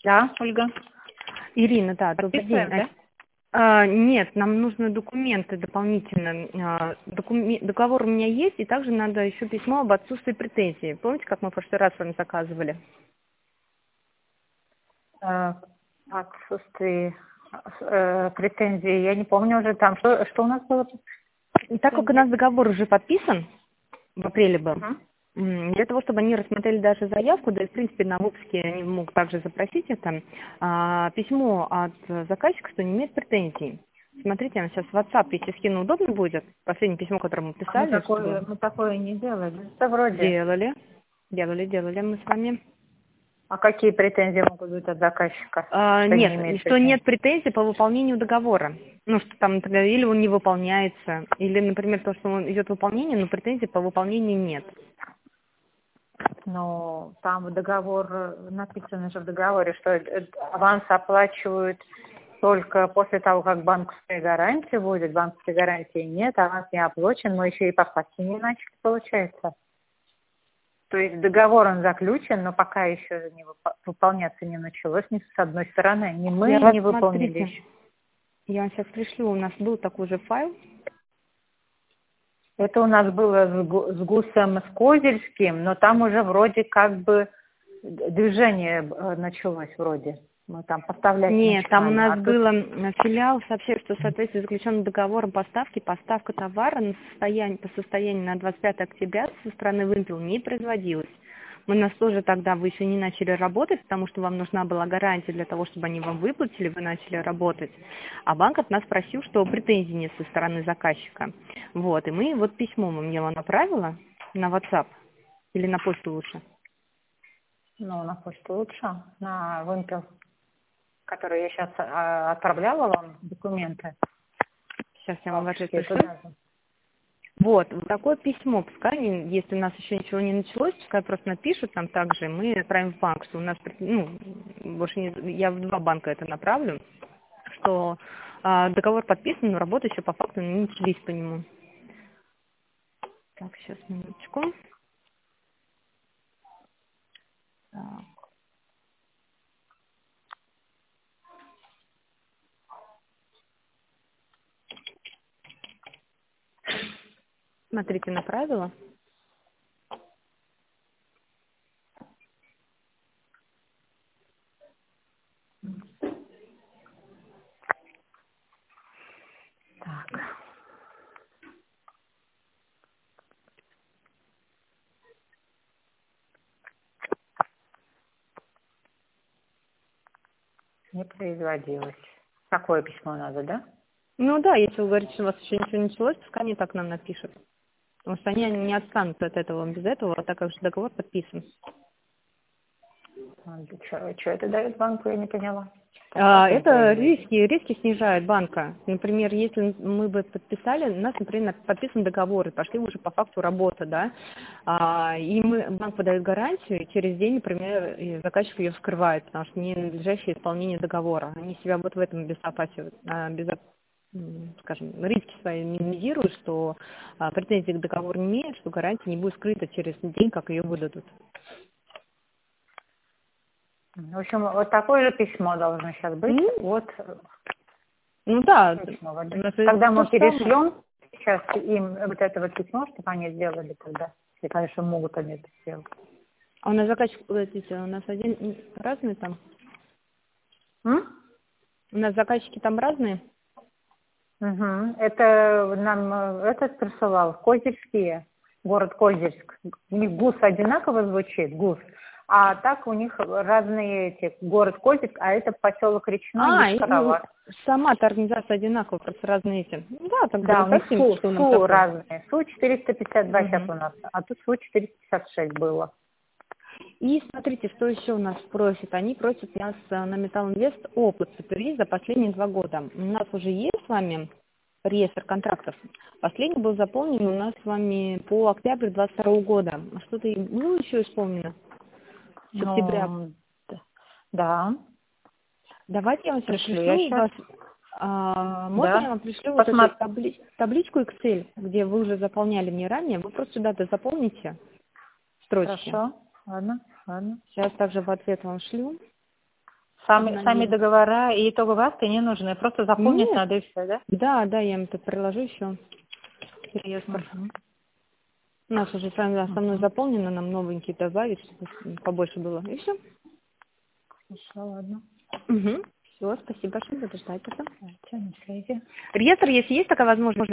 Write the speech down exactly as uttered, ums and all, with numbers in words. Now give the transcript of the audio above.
Да, Ольга. Ирина, да, добрый день. Подписываем, да? А, нет, нам нужны документы дополнительно. А, докуме- договор у меня есть, и также надо еще письмо об отсутствии претензий. Помните, как мы в прошлый раз с вами заказывали? Э, Отсутствие э, претензий. Я не помню уже там, что, что у нас было. И так как у нас договор уже подписан, в апреле был, Мгм. м, для того, чтобы они рассмотрели даже заявку, да и в принципе на выпуске они могут также запросить это, а, письмо от заказчика, что не имеет претензий. Смотрите, я вам сейчас в WhatsApp, если скину, удобно будет? Последнее письмо, которое мы А мы писали, такое, что мы такое не делали. Это вроде. делали, делали, делали мы с вами. А какие претензии могут быть от заказчика? А, Что не нет, имеет что претензий? нет претензий по выполнению договора. Ну, что там, например, или он не выполняется, или, например, то, что он идет выполнение, но претензий по выполнению нет. Но там договор, э, написано же в договоре, что э, аванс оплачивают только после того, как банковская гарантия будет. Банковской гарантии нет, аванс не оплачен, мы еще и по факту не начали, получается. То есть договор он заключен, но пока еще не выпо- выполняться не началось ни с одной стороны. Ни мы Я вас, не выполнили смотрите, еще. я вам сейчас пришлю, у нас был такой же файл. Это у нас было с, Гу- с Гусом с Козельским, но там уже вроде как бы движение э, началось вроде. Мы там поставлять Нет, там у начинали. нас А тут было м, филиал сообщает, что в соответствии с заключенным договором поставки, поставка товара на состояние, по состоянию на двадцать пятое октября со стороны «Вымпел» не производилась. Мы нас тоже тогда, вы еще не начали работать, потому что вам нужна была гарантия для того, чтобы они вам выплатили, вы начали работать. А банк от нас просил, что претензий нет со стороны заказчика. Вот, и мы вот письмо вам я вам направила на WhatsApp или на почту лучше. ну, на почту лучше, на вымпел, который я сейчас отправляла вам документы. Сейчас я вам в ответ Банковские пришлю. туда же. Вот, вот такое письмо, пускай, они, если у нас еще ничего не началось, пускай просто напишут там также, мы отправим в банк, что у нас, ну, больше не, я в два банка это направлю, что а, договор подписан, но работа еще по факту не начались по нему. Так, сейчас, минуточку. Так, смотрите, направила. Так, не производилось. Такое письмо надо, да? Ну да, если вы говорите, что у вас еще ничего не началось, пускай они так нам напишут. Потому что они не отстанут от этого без этого, а так как же договор подписан. Что это дает банку, я не поняла. А, Как не Это производить? риски, риски снижает банка. Например, если мы бы подписали, у нас, например, подписан договор, и пошли уже по факту работа, да, а, и мы, банк выдает гарантию, и через день, например, и заказчик ее вскрывает, потому что не надлежащее исполнение договора. Они себя вот в этом обезопасивают, а, безо- м, скажем, риски свои минимизируют, что а, претензий к договору не имеют, что гарантия не будет скрыта через день, как ее выдадут. В общем, вот такое же письмо должно сейчас быть. Ну, Вот ну да, письмо. Вот. у нас Когда то мы же самое. перешлем сейчас им вот это вот письмо, чтобы они сделали тогда, если, конечно, могут они это сделать. А у нас заказчик, подождите, у нас один м, разные там? М? У нас заказчики там разные? Мгм. Это нам э, этот присылал, Козельские, город Козельск. У них ГУС одинаково звучит, ГУС, а так у них разные эти, город Козельск, а это поселок Речной, А, и, ну, Ешкарова. сама-то организация одинаковая, просто разные эти. Ну да, тогда Да, не у них совсем, СУ, что нам СУ такое. разные. СУ четыреста пятьдесят два сейчас Мгм. у нас, а тут СУ четыреста пятьдесят шесть было. И смотрите, что еще у нас просят. Они просят нас э, на Металл Инвест опыт ЦПРИ за последние два года. У нас уже есть с вами реестр контрактов. Последний был заполнен у нас с вами по октябрь двадцать второго года. А что-то и было еще исполнено с октября. Ну, д- да, Давайте я вам сейчас пришлю я пришлю у сейчас, вас, а, можно я да. вам пришлю вот эту Посмотри. табли- табличку Excel, где вы уже заполняли мне ранее, вы просто сюда-то заполните строчки. Хорошо, ладно, ладно. Сейчас также в ответ вам шлю. Сами, сами договора и итоговые акты не нужны, просто заполнить Нет. надо и все, да? Да, да, я им тут приложу еще реестр. Угу. У нас уже с вами основной заполнено, нам новенький добавить, чтобы побольше было. И все. Хорошо, ладно. Угу. Все, спасибо большое, буду ждать потом. Давайте, на связи. Реестр, если есть такая возможность,